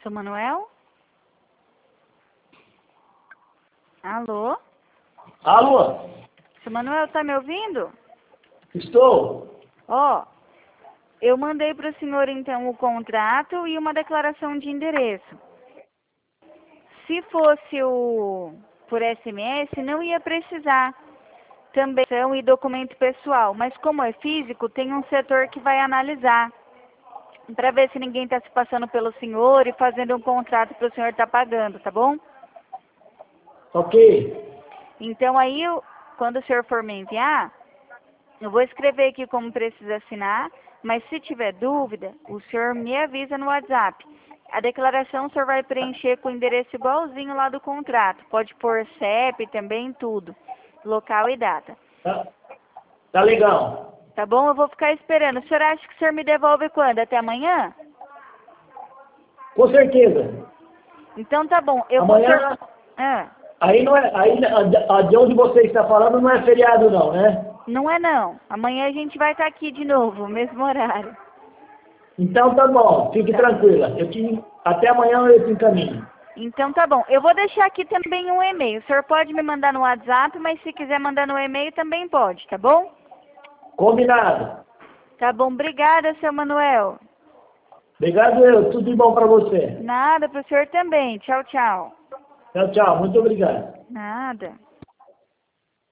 Seu Manuel? Alô? Alô? Seu Manuel, tá me ouvindo? Estou. Ó, eu mandei para o senhor, então, o contrato e uma declaração de endereço. Se fosse por SMS, não ia precisar também e documento pessoal. Mas como é físico, tem um setor que vai analisar para ver se ninguém está se passando pelo senhor e fazendo um contrato para o senhor estar pagando, tá bom? Ok. Então aí, quando o senhor for me enviar, eu vou escrever aqui como precisa assinar, mas se tiver dúvida, o senhor me avisa no WhatsApp. A declaração o senhor vai preencher com o endereço igualzinho lá do contrato. Pode pôr CEP também, tudo. Local e data. Tá legal. Tá bom? Eu vou ficar esperando. O senhor acha que o senhor me devolve quando? Até amanhã? Com certeza. Então tá bom. Eu Amanhã, vou... aí não é, aí de onde você está falando não é feriado não, né? Não é não. Amanhã a gente vai estar aqui de novo, mesmo horário. Então tá bom, fique Tá. tranquila. Até amanhã eu te encaminho. Então tá bom. Eu vou deixar aqui também um e-mail. O senhor pode me mandar no WhatsApp, mas se quiser mandar no e-mail também pode, tá bom? Combinado. Tá bom. Obrigada, seu Manuel. Obrigado tudo de bom para você. Nada, pro senhor também. Tchau, tchau. Tchau, tchau, muito obrigado. Nada.